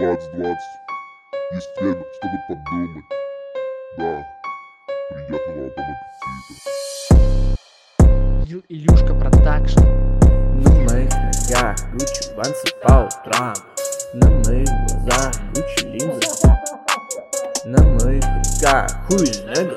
20-20. Есть время, чтобы подумать. Да, приятного вам аппетита. Илюшка Продакшн. На моих ногах Гуччи вансы по утрам. На моих глазах Гуччи линзы. На моих руках хуй нога.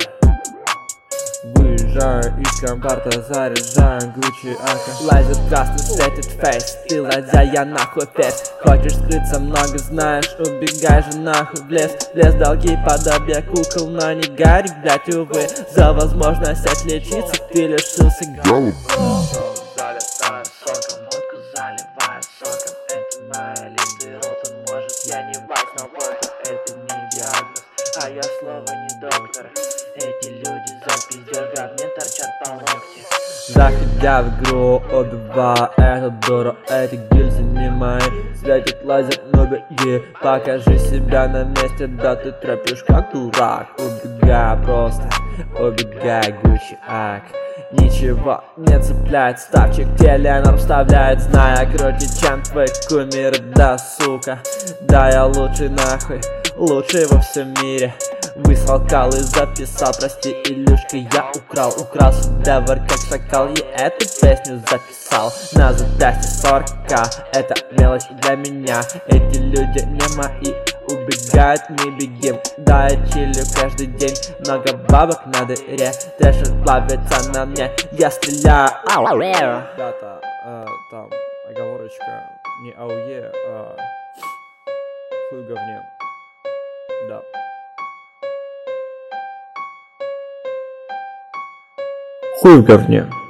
Выезжаю из компарта, заряжаю Гуччи Ака. Лазер красный светит фейс, ты ладья, я нахуй фейс. Хочешь скрыться, много знаешь, убегай же нахуй в лес. В лес долги подобие кукол, но не горик, блять, увы. За возможность отличиться ты лишился Галу. Залетаю соком, водку заливаю соком. Это моя линза, рот, он может, я не вайс, но вот это не диагноз, а я слово не доктор. Эти люди за пиздёж, мне торчат по локти. Заходя в игру О2, это дура, эти гильзы не мои. Светит лазер, но беги, покажи себя на месте, да ты тропишь как дурак. Убегай просто, убегай, Гуччи Ак. Ничего не цепляет, ставчик теленор вставляет, зная круче, чем твой кумир, да сука. Да я лучший нахуй, лучший во всем мире. Выслал кал и записал, прости, Илюшка, я украл шедевр, как шакал, и эту песню записал. На запястье 40к, это мелочь для меня. Эти люди не мои, убегают, мы бегим. Да, я чилю каждый день, много бабок на дыре. Трэшер плавится на мне, я стреляю. Ребята, там оговорочка, не ауе, а хуй в говне. Да. Хуй в говне.